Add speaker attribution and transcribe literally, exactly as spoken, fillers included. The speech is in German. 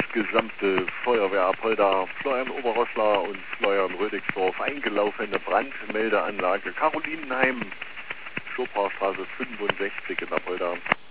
Speaker 1: gesamte Feuerwehr Apolda, Fleuern-Oberroßlar und Fleuern-Rödigsdorf, eingelaufene Brandmeldeanlage Carolinenheim, Schopaustraße fünfundsechzig in Apolda.